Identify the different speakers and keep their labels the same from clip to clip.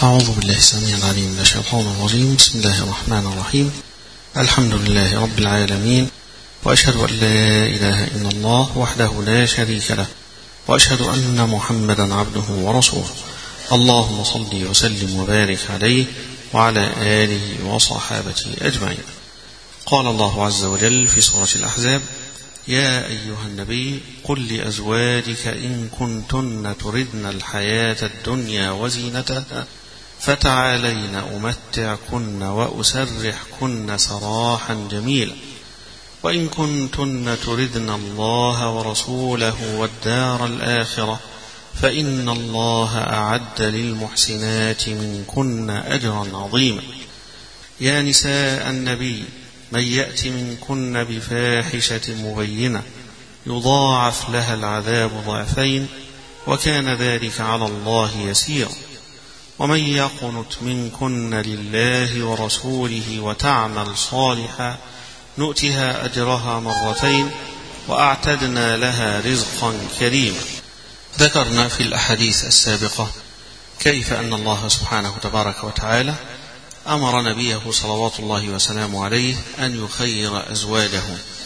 Speaker 1: أعوذ بالله السميع العليم من الشيطان الرجيم. بسم الله الرحمن الرحيم. الحمد لله رب العالمين، وأشهد أن لا إله إلا الله وحده لا شريك له، وأشهد أن محمدا عبده ورسوله. اللهم صل وسلم وبارك عليه وعلى آله وصحابته أجمعين. قال الله عز وجل في سورة الأحزاب: يا أيها النبي قل لأزواجك إن كنتن تردن الحياة الدنيا وزينتها فتعالين أمتعكن وأسرحكن سراحا جميلا، وإن كنتن تردن الله ورسوله والدار الآخرة فإن الله أعد للمحسنات منكن أجرا عظيما. يا نساء النبي من يأت منكن بفاحشة مبينة يضاعف لها العذاب ضعفين وكان ذلك على الله يسيرا. ومن يقنت منكن لله ورسوله وتعمل صالحا نؤتها أجرها مرتين وأعتدنا لها رزقا كريما. ذكرنا في الأحاديث السابقة كيف أن الله سبحانه تبارك وتعالى أمر نبيه صلوات الله وسلامه عليه أن يخير أزواجه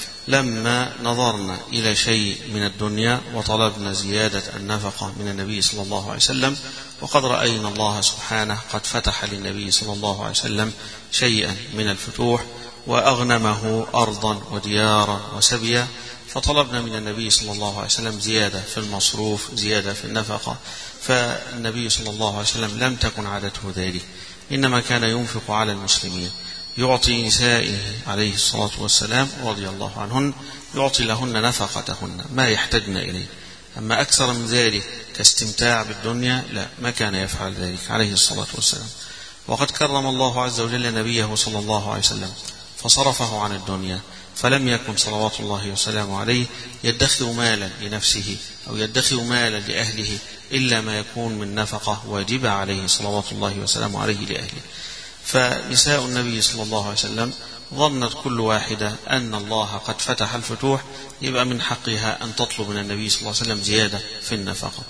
Speaker 1: لما نظرنا إلى شيء من الدنيا وطلبنا زيادة النفقة من النبي صلى الله عليه وسلم، وقد رأينا الله سبحانه قد فتح للنبي صلى الله عليه وسلم شيئا من الفتوح وأغنمه أرضا وديارا وسبيا، فطلبنا من النبي صلى الله عليه وسلم زيادة في المصروف، زيادة في النفقة. فالنبي صلى الله عليه وسلم لم تكن عادته ذلك، إنما كان ينفق على المسلمين، يعطي نسائه عليه الصلاة والسلام رضي الله عنهن، يعطي لهن نفقتهن ما يحتاجن إليه. أما أكثر من ذلك كاستمتاع بالدنيا لا، ما كان يفعل ذلك عليه الصلاة والسلام. وقد كرم الله عز وجل نبيه صلى الله عليه وسلم فصرفه عن الدنيا، فلم يكن صلوات الله وسلامه عليه يدخر مالا لنفسه أو يدخر مالا لأهله إلا ما يكون من نفقة واجبة عليه صلوات الله وسلامه عليه لأهله. فنساء النبي صلى الله عليه وسلم ظنت كل واحدة أن الله قد فتح الفتوح، يبقى من حقها أن تطلب من النبي صلى الله عليه وسلم زيادة في النفقة.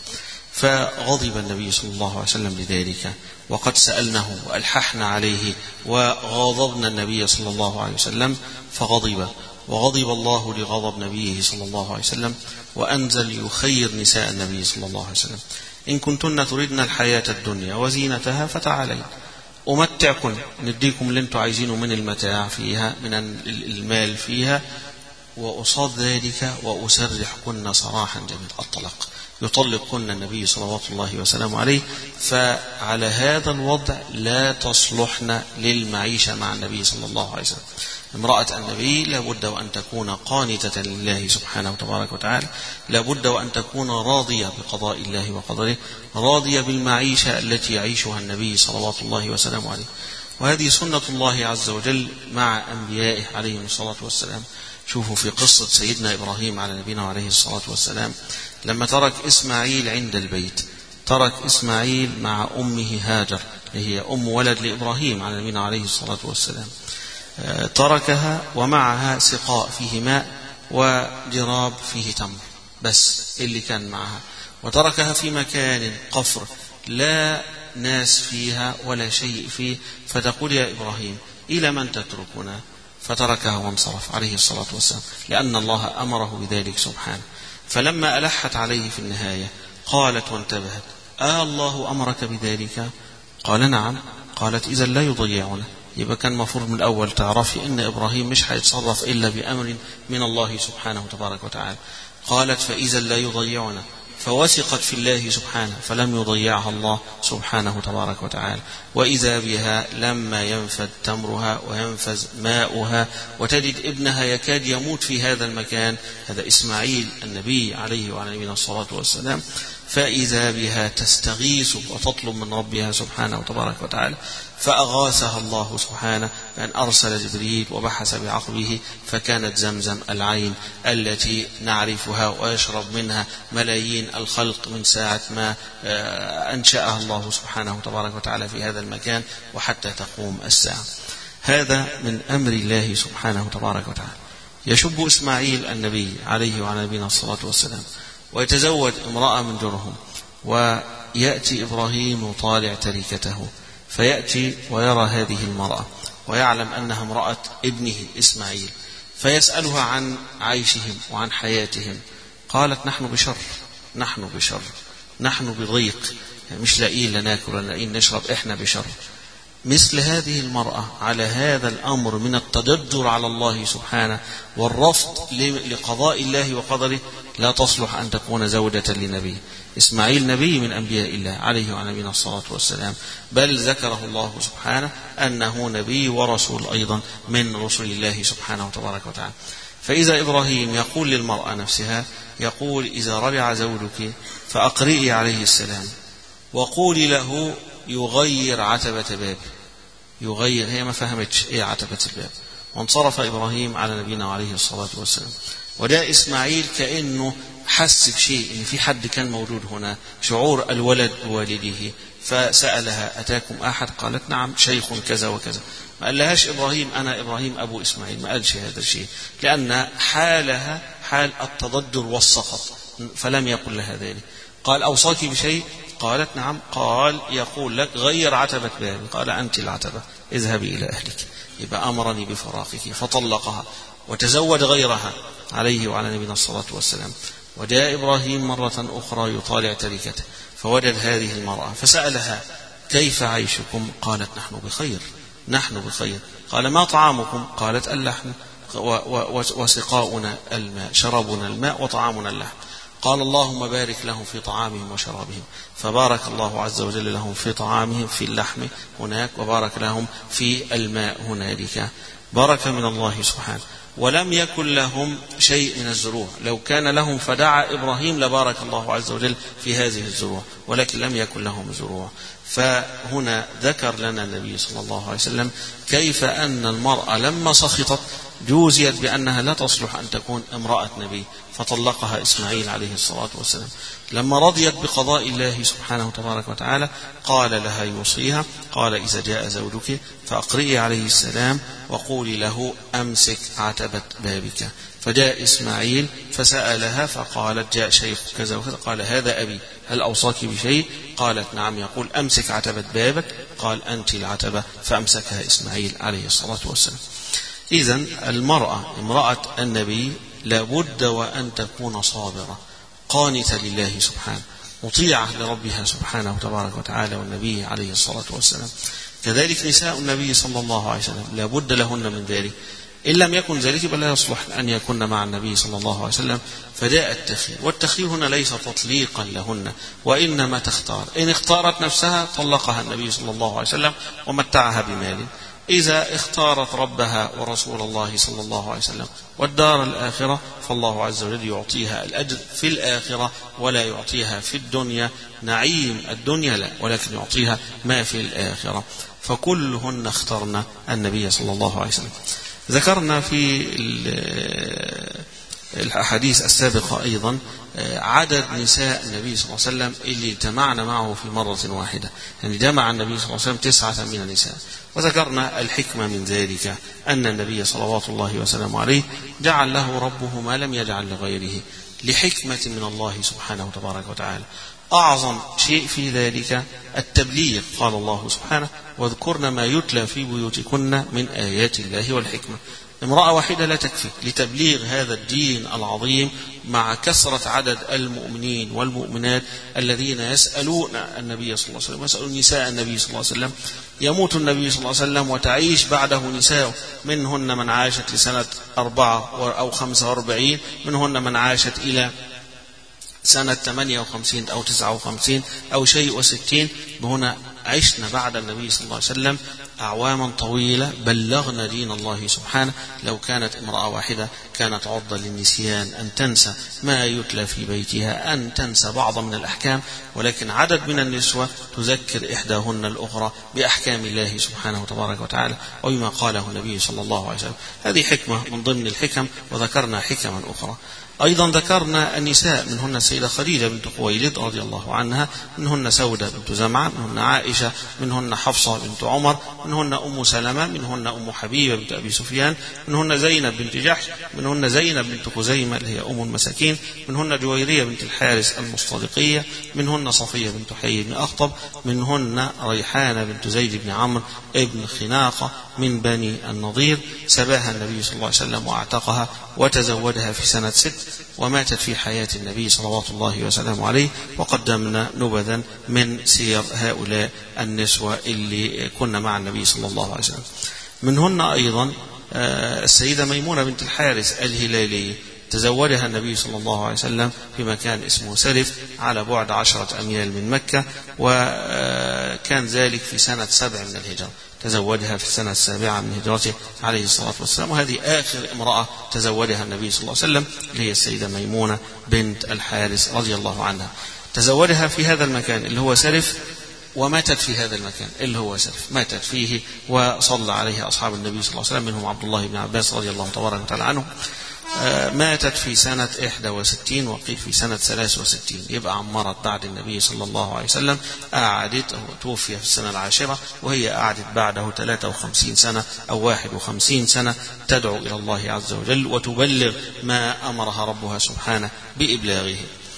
Speaker 1: فغضب النبي صلى الله عليه وسلم لذلك، وقد سألناه وألححنا عليه وغاضبنا النبي صلى الله عليه وسلم فغضب، وغضب الله لغضب نبيه صلى الله عليه وسلم وأنزل يخير نساء النبي صلى الله عليه وسلم: إن كنتن تردن الحياة الدنيا وزينتها فتعالين أمتعكن، نديكم اللي انتم عايزينه من المتاع فيها، من المال فيها، وأصاد ذلك وأسرحكن سراحا جميلا. الطلاق، يطلقكن النبي صلوات الله وسلامه عليه. فعلى هذا الوضع لا تصلحن للمعيشة مع النبي صلى الله عليه وسلم. امرأة النبي لابد وأن تكون قانتة لله سبحانه وتبارك وتعالى، لابد وأن تكون راضية بقضاء الله وقدره، راضية بالمعيشة التي يعيشها النبي صلوات الله وسلامه عليه. وهذه سنة الله عز وجل مع أنبيائه عليهم الصلاة والسلام. شوفوا في قصة سيدنا إبراهيم على نبينا عليه الصلاة والسلام، لما ترك إسماعيل عند البيت، ترك إسماعيل مع أمه هاجر، هي أم ولد لإبراهيم على نبينا عليه الصلاة والسلام، تركها ومعها سقاء فيه ماء وجراب فيه تمر، بس اللي كان معها، وتركها في مكان قفر لا ناس فيها ولا شيء فيه، فتقول: يا إبراهيم إلى من تتركنا؟ فتركها وانصرف عليه الصلاة والسلام، لأن الله أمره بذلك سبحانه. فلما ألحت عليه في النهاية قالت وانتبهت: الله أمرك بذلك؟ قال: نعم. قالت: إذا لا يضيعنا. يبقى كان مفروض من الأول تعرفي إن إبراهيم مش هيتصرف إلا بأمر من الله سبحانه وتبارك وتعالى. قالت: فإذا لا يضيعنا، فوثقت في الله سبحانه فلم يضيعها الله سبحانه تبارك وتعالى. وإذا بها لما ينفد تمرها وينفذ ماؤها وتجد ابنها يكاد يموت في هذا المكان، هذا إسماعيل النبي عليه وعلى نبينا الصلاة والسلام، فإذا بها تستغيث وتطلب من ربها سبحانه وتبارك وتعالى، فأغاثها الله سبحانه بأن أرسل جبريل وبحث بعقبه، فكانت زمزم العين التي نعرفها ويشرب منها ملايين الخلق من ساعة ما أنشأها الله سبحانه وتبارك وتعالى في هذا المكان وحتى تقوم الساعة. هذا من أمر الله سبحانه وتبارك وتعالى. يشب إسماعيل النبي عليه وعلى نبينا الصلاة والسلام ويتزوج امرأة من جرهم، يأتي إبراهيم يطالع تركته، فيأتي ويرى هذه المرأة ويعلم أنها امرأة ابنه إسماعيل، فيسألها عن عيشهم وعن حياتهم. قالت نحن بشر، نحن بشر، نحن بضيق، مش لاقيين لا ناكل ولا لاقيين نشرب، احنا بشر. مثل هذه المرأة على هذا الأمر من التضجر على الله سبحانه والرفض لقضاء الله وقدره لا تصلح أن تكون زوجة لنبي. إسماعيل نبي من أنبياء الله عليه وعلى نبينا الصلاة والسلام، بل ذكره الله سبحانه أنه نبي ورسول أيضا من رسل الله سبحانه وتبارك وتعالى. فإذا إبراهيم يقول للمرأة نفسها، يقول إذا رجع زوجك فأقرئي عليه السلام وقولي له يغير عتبة باب. يغير، هي ما فهمتش ايه عتبة الباب. وانصرف إبراهيم على نبينا عليه الصلاة والسلام. وجاء إسماعيل كأنه حس بشيء إن في حد كان موجود هنا، شعور الولد بوالده، فسألها أتاكم أحد؟ قالت نعم شيخ كذا وكذا. ما قالهاش إبراهيم أنا إبراهيم أبو إسماعيل، ما قالش هذا الشيء، لأن حالها حال التضجر والسخط، فلم يقل لها ذلك. قال أوصاك بشيء؟ قالت نعم. قال يقول لك غير عتبة بابي. قال أنت العتبة، اذهبي إلى أهلك. يبقى أمرني بفراقك، فطلقها وتزوج غيرها عليه وعلى نبينا الصلاة والسلام. وجاء إبراهيم مرة أخرى يطالع تركته، فوجد هذه المرأة فسألها كيف عيشكم؟ قالت نحن بخير، نحن بخير. قال ما طعامكم؟ قالت اللحم وسقاؤنا الماء، شربنا الماء وطعامنا اللحم. قال اللهم بارك لهم في طعامهم وشرابهم، فبارك الله عز وجل لهم في طعامهم في اللحم هناك، وبارك لهم في الماء هنالك، بركة من الله سبحانه. ولم يكن لهم شيء من الزروع، لو كان لهم فدعا إبراهيم لبارك الله عز وجل في هذه الزروع، ولكن لم يكن لهم زروع. فهنا ذكر لنا النبي صلى الله عليه وسلم كيف أن المرأة لما سخطت جوزيت بأنها لا تصلح أن تكون امرأة نبي، فطلقها إسماعيل عليه الصلاة والسلام. لما رضيت بقضاء الله سبحانه تبارك وتعالى قال لها يوصيها، قال إذا جاء زوجك فأقرئي عليه السلام وقولي له أمسك عتبة بابك. فجاء إسماعيل فسألها فقالت جاء شيخ كذا وكذا. قال هذا أبي، هل أوصاك بشيء؟ قالت نعم. يقول أمسك عتبة بابك. قال أنت العتبة، فأمسكها إسماعيل عليه الصلاة والسلام. إذن المرأة امرأة النبي لابد وأن تكون صابرة قانتة لله سبحانه، مطيعة لربها سبحانه تبارك وتعالى والنبي عليه الصلاة والسلام. كذلك نساء النبي صلى الله عليه وسلم لابد لهن من ذلك. إن لم يكن ذلك فلا يصلح أن يكون مع النبي صلى الله عليه وسلم. فجاء التخيير، والتخيير هنا ليس تطليقا لهن، وإنما تختار. إن اختارت نفسها طلقها النبي صلى الله عليه وسلم ومتعها بمال. إذا اختارت ربها ورسول الله صلى الله عليه وسلم والدار الآخرة فالله عز وجل يعطيها الأجر في الآخرة، ولا يعطيها في الدنيا نعيم الدنيا، لا، ولكن يعطيها ما في الآخرة. فكلهن اخترن النبي صلى الله عليه وسلم. ذكرنا في الأحاديث السابقة أيضا عدد نساء النبي صلى الله عليه وسلم اللي اجتمعنا معه في مرة واحدة، يعني جمع النبي صلى الله عليه وسلم 9 من النساء. وذكرنا الحكمة من ذلك أن النبي صلوات الله وسلامه عليه جعل له ربه ما لم يجعل لغيره لحكمة من الله سبحانه تبارك وتعالى. أعظم شيء في ذلك التبليغ. قال الله سبحانه واذكرن ما يتلى في بيوتكن من آيات الله والحكمة. امرأة واحدة لا تكفي لتبليغ هذا الدين العظيم، مع كثرة عدد المؤمنين والمؤمنات الذين يسألون النبي صلى الله عليه وسلم ويسألون نساء النبي صلى الله عليه وسلم. يموت النبي صلى الله عليه وسلم وتعيش بعده نساء، منهن من عاشت لسنة 4 أو 45، منهن من عاشت إلى سنة 58 أو 59 أو شيء و60. هنا عشنا بعد النبي صلى الله عليه وسلم أعواما طويلة بلغنا دين الله سبحانه. لو كانت امرأة واحدة كانت عرضة للنسيان، أن تنسى ما يتلى في بيتها، أن تنسى بعض من الأحكام، ولكن عدد من النسوة تذكر إحداهن الأخرى بأحكام الله سبحانه وتبارك وتعالى وبما قاله النبي صلى الله عليه وسلم. هذه حكمة من ضمن الحكم، وذكرنا حكما أخرى. أيضا ذكرنا النساء، منهن السيدة خديجة بنت خويلد رضي الله عنها، منهن سودة بنت زمعة، منهن عائشة، منهن حفصة بنت عمر، منهن أم سلمة، منهن أم حبيبة بنت أبي سفيان، منهن زينب بنت جحش، منهن زينب بنت خزيمة اللي هي أم المساكين، منهن جويرية بنت الحارث المصطلقية، منهن صفية بنت حيي بن أخطب، منهن ريحانة بنت زيد بن عمرو ابن خناقة من بني النضير. سباها النبي صلى الله عليه وسلم واعتقها وتزوجها في سنة 6، وماتت في حياة النبي صلوات الله وسلامه عليه. وقدمنا نبذا من سير هؤلاء النسوة اللي كنا مع النبي صلى الله عليه وسلم. منهن أيضا السيدة ميمونة بنت الحارث الهلالي، تزوجها النبي صلى الله عليه وسلم في مكان اسمه سرف على بعد 10 أميال من مكة، وكان ذلك في سنة 7 من الهجرة. تزوجها في السنة 7 من هجرته عليه الصلاة والسلام، وهذه آخر امرأة تزوجها النبي صلى الله عليه وسلم اللي هي السيدة ميمونة بنت الحارث رضي الله عنها. تزوجها في هذا المكان اللي هو سرف، وماتت في هذا المكان اللي هو سرف، ماتت فيه، وصلى عليها أصحاب النبي صلى الله عليه وسلم منهم عبد الله بن عباس رضي الله تبارك وتعالى عنه. ماتت في سنة 61 وقيل في سنة 63، يبقى عمرت بعد النبي صلى الله عليه وسلم. قعدت، توفي في السنة 10، وهي قعدت بعده 53 سنة أو 51 سنة تدعو إلى الله عز وجل وتبلغ ما أمرها ربها سبحانه بإبلاغه.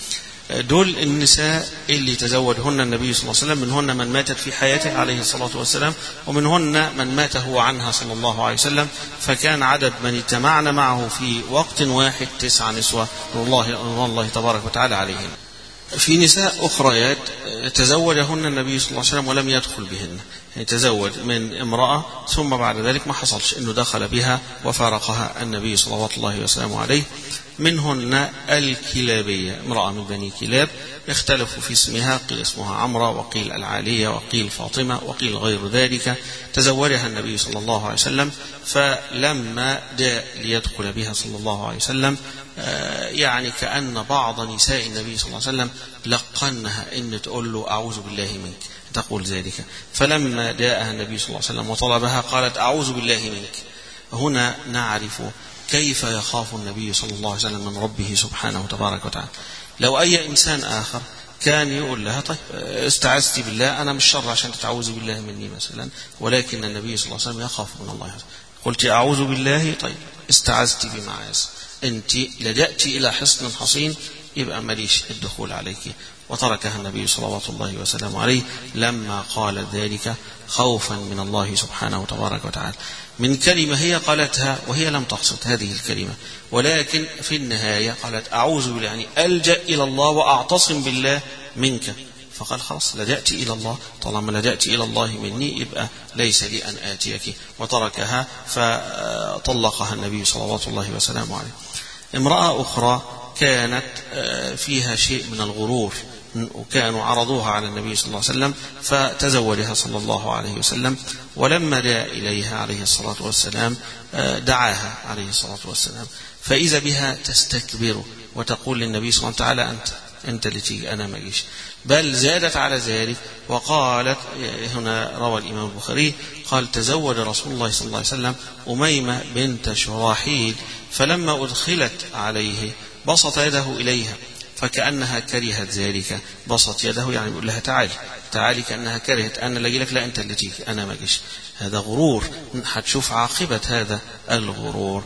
Speaker 1: دول النساء اللي تزوجهن النبي صلى الله عليه وسلم، منهن من ماتت في حياته عليه الصلاة والسلام، ومنهن من مات هو عنها صلى الله عليه وسلم. فكان عدد من اجتمعنا معه في وقت واحد 9 نسوة رضوان الله تبارك وتعالى عليهن. في نساء أخريات تزوجهن النبي صلى الله عليه وسلم ولم يدخل بهن، يعني تزوج من امرأة ثم بعد ذلك ما حصلش انه دخل بها وفارقها النبي صلوات الله وسلامه عليه. منهن الكلابية، امرأة من بني كلاب، اختلفوا في اسمها، قيل اسمها عمرة، وقيل العالية، وقيل فاطمة، وقيل غير ذلك. تزوجها النبي صلى الله عليه وسلم، فلما جاء ليدخل بها صلى الله عليه وسلم يعني كأن بعض نساء النبي صلى الله عليه وسلم لقنها ان تقول له أعوذ بالله منك، تقول ذلك. فلما جاءها النبي صلى الله عليه وسلم وطلبها قالت أعوذ بالله منك. هنا نعرف كيف يخاف النبي صلى الله عليه وسلم من ربه سبحانه وتبارك وتعالى. لو أي إنسان آخر كان يقول لها طيب استعذت بالله، أنا مش شر عشان تتعوذ بالله مني مثلا، ولكن النبي صلى الله عليه وسلم يخاف من الله. قلت أعوذ بالله، طيب استعذت بمعاذ، أنت لجأت إلى حصن حصين، يبقى ماليش الدخول عليك. وتركها النبي صلوات الله وسلامه عليه لما قال ذلك خوفا من الله سبحانه وتبارك وتعالى، من كلمة هي قالتها وهي لم تقصد هذه الكلمة، ولكن في النهاية قالت أعوذ بالله، يعني ألجأ إلى الله وأعتصم بالله منك. فقال خلاص لجأت إلى الله، طالما لجأت إلى الله مني يبقى ليس لي أن آتيك، وتركها فطلقها النبي صلوات الله وسلامه عليه. امرأة أخرى كانت فيها شيء من الغرور، وكانوا عرضوها على النبي صلى الله عليه وسلم، فتزوجها صلى الله عليه وسلم. ولما جاء إليها عليه الصلاة والسلام دعاها عليه الصلاة والسلام، فإذا بها تستكبر وتقول للنبي صلى الله عليه وسلم تعالى أنت اللي تيجي، أنا ما أجيش. بل زادت على ذلك وقالت، هنا روى الإمام البخاري قال تزوج رسول الله صلى الله عليه وسلم أميمة بنت شراحيل، فلما أدخلت عليه بسط يده إليها فكأنها كرهت ذلك. بسط يده يعني يقول لها تعالي، كأنها كرهت، أنا اللي أجي لك، لا أنت اللي تيجي، أنا ما أجيش. هذا غرور، هتشوف عاقبة هذا الغرور.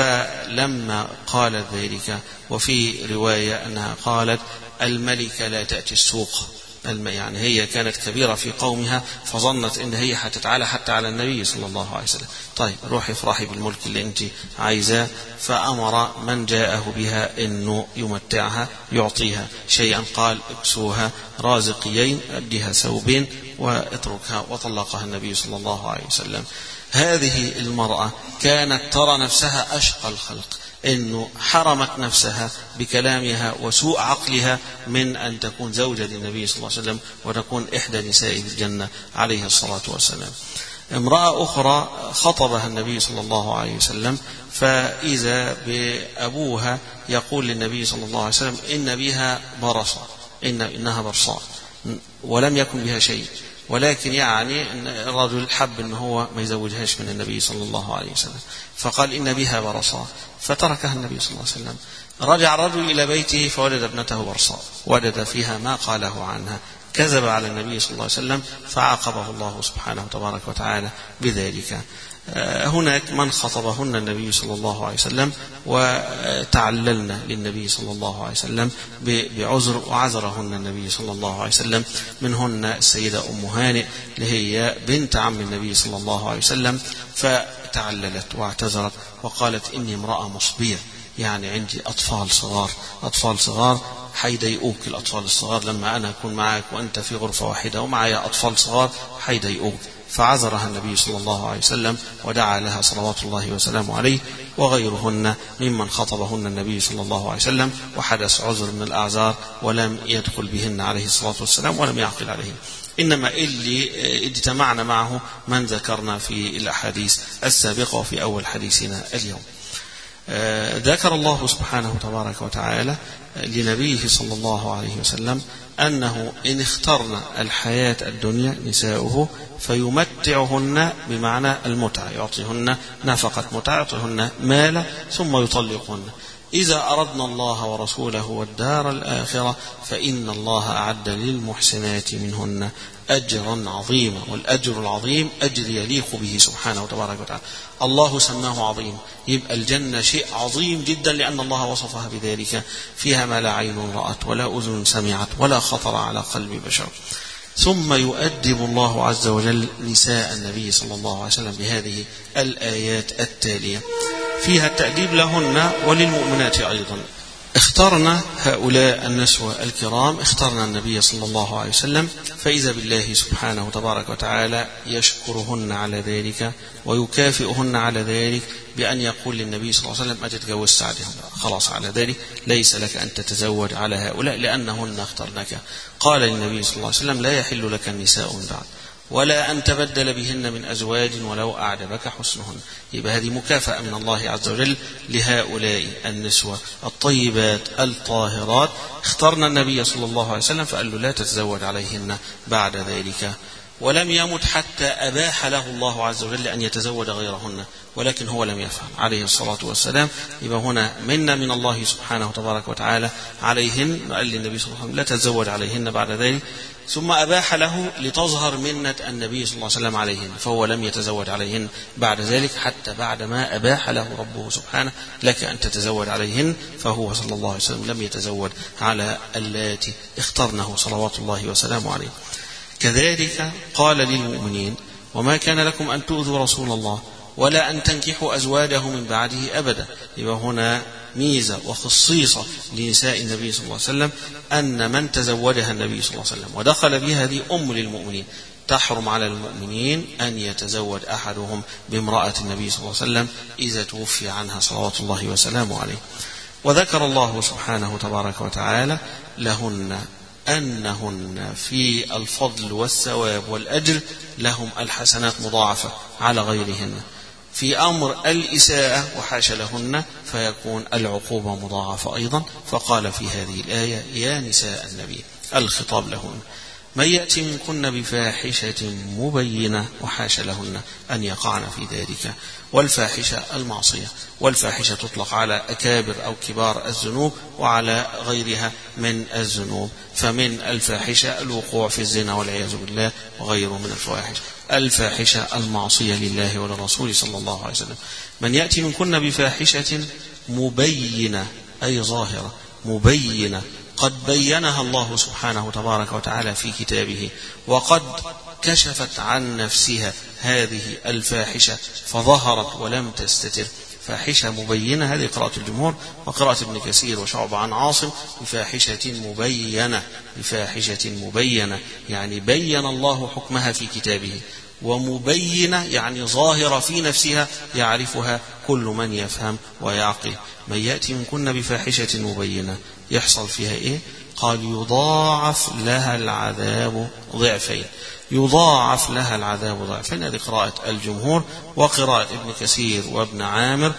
Speaker 1: فلما قالت ذلك، وفي رواية أنها قالت الملكة لا تأتي السوق، يعني هي كانت كبيرة في قومها فظنت ان هي هتتعالى حتى على النبي صلى الله عليه وسلم. طيب روحي افرحي بالملك اللي انت عايزاه. فأمر من جاءه بها انه يمتعها، يعطيها شيئا، قال اكسوها رازقيين، اديها ثوبين واتركها، وطلقها النبي صلى الله عليه وسلم. هذه المرأة كانت ترى نفسها أشقى الخلق، انه حرمت نفسها بكلامها وسوء عقلها من ان تكون زوجة للنبي صلى الله عليه وسلم وتكون احدى نسائه الجنة عليه الصلاة والسلام. امرأة اخرى خطبها النبي صلى الله عليه وسلم، فاذا بابوها يقول للنبي صلى الله عليه وسلم ان بها برصة، انها برصاء، ولم يكن بها شيء، ولكن يعني الرجل حب ان هو ما يزوجهاش من النبي صلى الله عليه وسلم، فقال ان بها برصاء، فتركها النبي صلى الله عليه وسلم. رجع الرجل إلى بيته فوجد ابنته برصاء، وجد فيها ما قاله عنها، كذب على النبي صلى الله عليه وسلم فعاقبه الله سبحانه تبارك وتعالى بذلك. هناك من خطبهن النبي صلى الله عليه وسلم وتعللن للنبي صلى الله عليه وسلم بعذر، وعذرهن النبي صلى الله عليه وسلم، منهن السيدة أم هانئ اللي هي بنت عم النبي صلى الله عليه وسلم، فتعللت واعتذرت وقالت إني امرأة مصبية، يعني عندي أطفال صغار حيضايقوك، الأطفال الصغار لما أنا أكون معك وأنت في غرفة واحدة ومعي أطفال صغار حيضايقوك. فعذرها النبي صلى الله عليه وسلم ودعا لها صلوات الله وسلامه عليه، وغيرهن ممن خطبهن النبي صلى الله عليه وسلم وحدث عذر من الأعذار ولم يدخل بهن عليه الصلاة والسلام ولم يعقل عليهن. إنما اللي اجتمعنا معه من ذكرنا في الأحاديث السابقة وفي أول حديثنا اليوم. ذكر الله سبحانه تبارك وتعالى لنبيه صلى الله عليه وسلم أنه إن اخترن الحياة الدنيا نساؤه فيمتعهن بمعنى المتعة، يعطيهن نفقة متعة، يعطيهن مالا ثم يطلقهن. إذا أردنا الله ورسوله والدار الآخرة فإن الله أعد للمحسنات منهن أجرا عظيما، والأجر العظيم أجر يليق به سبحانه وتبارك وتعالى. الله سماه عظيم، يبقى الجنة شيء عظيم جدا لأن الله وصفها بذلك، فيها ما لا عين رأت ولا أذن سمعت ولا خطر على قلب بشر. ثم يؤدب الله عز وجل نساء النبي صلى الله عليه وسلم بهذه الآيات التالية، فيها التأديب لهن وللمؤمنات أيضا. اخترنا هؤلاء النسوة الكرام، اخترنا النبي صلى الله عليه وسلم، فإذا بالله سبحانه تبارك وتعالى يشكرهن على ذلك ويكافئهن على ذلك بأن يقول للنبي صلى الله عليه وسلم ما تتجوز عليهم، خلاص على ذلك ليس لك أن تتزوج على هؤلاء لأنهن اخترنك. قال للنبي صلى الله عليه وسلم لا يحل لك النساء بعد ولا أن تبدل بهن من أزواج ولو أعجبك حسنهن. يبقى هذه مكافأة من الله عز وجل لهؤلاء النسوة الطيبات الطاهرات. اخترنا النبي صلى الله عليه وسلم فقال له لا تتزوج عليهن بعد ذلك، ولم يمت حتى أباح له الله عز وجل أن يتزوج غيرهن، ولكن هو لم يفعل عليه الصلاة والسلام. يبقى هنا منا من الله سبحانه وتبارك وتعالى عليهن، قال للنبي صلى الله عليه وسلم لا تتزوج عليهن بعد ذلك، ثم أباح له لتظهر منة النبي صلى الله عليه وسلم عليهن، فهو لم يتزوج عليهن بعد ذلك حتى بعد ما أباح له ربه سبحانه لك أن تتزوج عليهن، فهو صلى الله عليه وسلم لم يتزوج على اللاتي اخترنه صلوات الله وسلامه عليه. كذلك قال للمؤمنين وما كان لكم أن تؤذوا رسول الله ولا أن تنكحوا أزواجه من بعده أبدا. يبقى هنا ميزة وخصيصة لنساء النبي صلى الله عليه وسلم أن من تزوجها النبي صلى الله عليه وسلم ودخل بها هذه أم للمؤمنين، تحرم على المؤمنين أن يتزوج أحدهم بامرأة النبي صلى الله عليه وسلم إذا توفي عنها صلوات الله وسلامه عليه. وذكر الله سبحانه تبارك وتعالى لهن أنهن في الفضل والثواب والأجر لهم الحسنات مضاعفة على غيرهن، في أمر الإساءة وحاش لهن فيكون العقوبة مضاعفة أيضا. فقال في هذه الآية يا نساء النبي، الخطاب لهن، من يأتي منكن بفاحشة مبينة وحاش لهن أن يقعن في ذلك. والفاحشة المعصية، والفاحشة تطلق على أكابر أو كبار الذنوب وعلى غيرها من الذنوب، فمن الفاحشة الوقوع في الزنا والعياذ بالله وغيره من الفواحش. الفاحشة المعصية لله وللرسول صلى الله عليه وسلم. من يأتي منكن بفاحشة مبينة أي ظاهرة مبينة قد بينها الله سبحانه تبارك وتعالى في كتابه، وقد كشفت عن نفسها هذه الفاحشة فظهرت ولم تستتر. فاحشة مبينة، هذه قراءة الجمهور وقراءة ابن كثير وشعبة عن عاصم، بفاحشة مبينة، بفاحشة مبينة يعني بين الله حكمها في كتابه، ومبينة يعني ظاهرة في نفسها يعرفها كل من يفهم ويعقل. من يأتي منكن بفاحشة مبينة يحصل فيها إيه؟ قال يضاعف لها العذاب ضعفين، يضاعف لها العذاب ضعفين، هذه قراءة الجمهور. وقراءة ابن كثير وابن عامر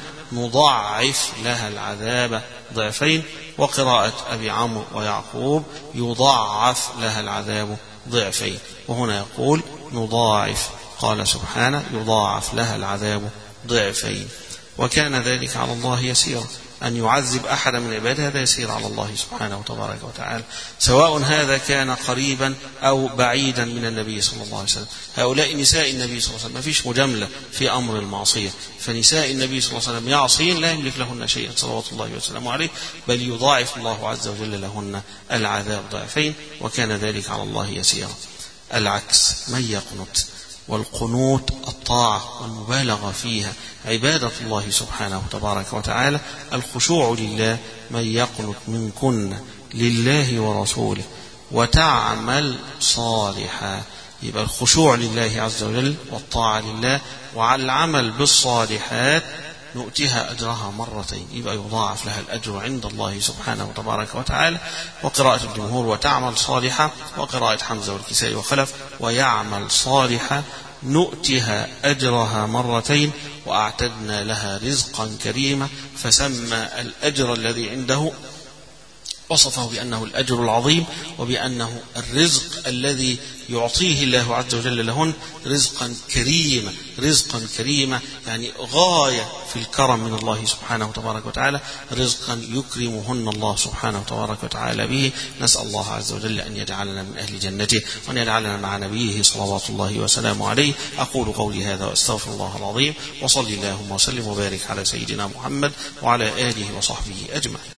Speaker 1: نضاعف لها العذاب ضعفين، وقراءة أبي عمرو ويعقوب يضاعف لها العذاب ضعفين. وهنا يقول نضاعف، قال سبحانه يضاعف لها العذاب ضعفين، وكان ذلك على الله يسيرا. أن يعذب أحد من عباده هذا يسير على الله سبحانه وتبارك وتعالى، سواء هذا كان قريبا أو بعيدا من النبي صلى الله عليه وسلم. هؤلاء نساء النبي صلى الله عليه وسلم، ما فيش مجاملة في أمر المعصية، فنساء النبي صلى الله عليه وسلم يعصين لا يملك لهن شيئا صلوات الله وسلامه عليه، بل يضاعف الله عز وجل لهن العذاب ضعفين، وكان ذلك على الله يسيرا. العكس، من يقنط، والقنوت الطاعة والمبالغة فيها عبادة الله سبحانه وتبارك وتعالى، الخشوع لله. من يقنط منكن لله ورسوله وتعمل صالحا، يبقى الخشوع لله عز وجل والطاعة لله وعلى العمل بالصالحات نؤتيها أجرها مرتين، يبقى يضاعف لها الأجر عند الله سبحانه وتبارك وتعالى. وقراءة الجمهور وتعمل صالحة، وقراءة حمزة والكسائي وخلف ويعمل صالحة نؤتها أجرها مرتين وأعتدنا لها رزقا كريما، فسمى الأجر الذي عنده وصفه بأنه الأجر العظيم، وبأنه الرزق الذي يعطيه الله عز وجل لهن رزقا كريما. رزقا كريما يعني غاية في الكرم من الله سبحانه وتبارك وتعالى، رزقا يكرمهن الله سبحانه وتبارك وتعالى به. نسأل الله عز وجل أن يجعلنا من أهل جنته، وأن يجعلنا مع نبيه صلوات الله وسلامه عليه. أقول قولي هذا وأستغفر الله العظيم، وصلي اللهم وسلم وبارك على سيدنا محمد وعلى آله وصحبه أجمعين.